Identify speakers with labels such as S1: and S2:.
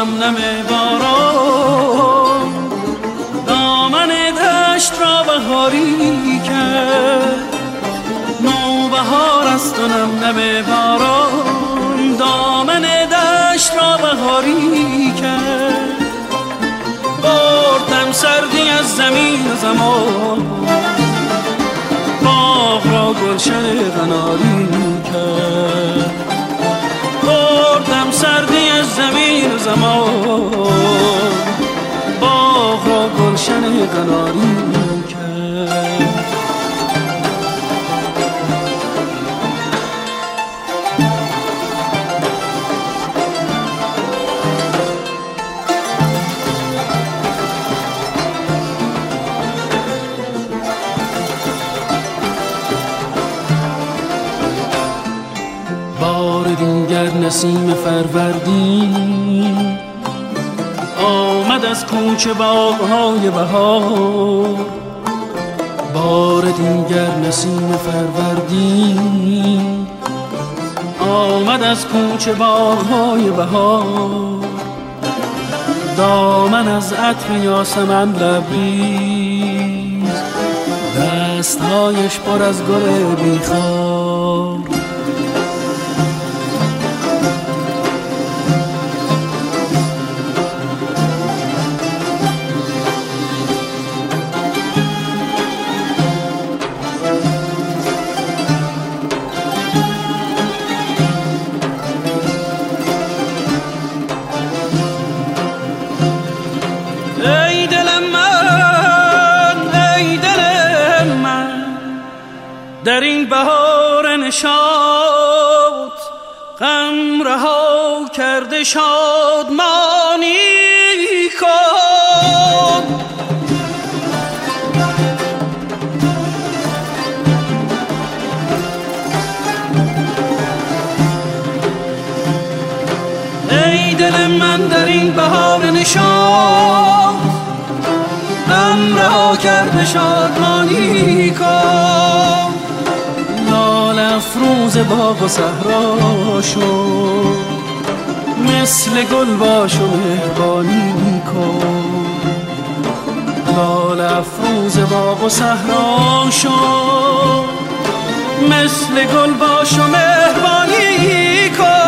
S1: نم باران دامن دشت را بهاری کرد. نوبهار است و نم باران دامن دشت را بهاری کرد. بردم سردی از زمین و زمان باغ را گلشن قناری کرد. بردم سردی از زمین و زمان باغ را گلشن قناری کرد. بار دیگر نسیم فروردین آمد از کوچه باغ‌های بهار. بار دیگر نسیم فروردین آمد از کوچه باغ‌های بهار. دامن از عطر یاسمن لبریز دستهایش پر از گل بیخار. در این بهار نشاط غم رها کرده شادمانی کن. ای دل من در این بهار نشاط غم رها کرده شادمانی کن. افروز باغ و صحرا شو مثل گل باش و مهربانی کن. لال افروز باغ و صحرا شو مثل گل باش و مهربانی کن.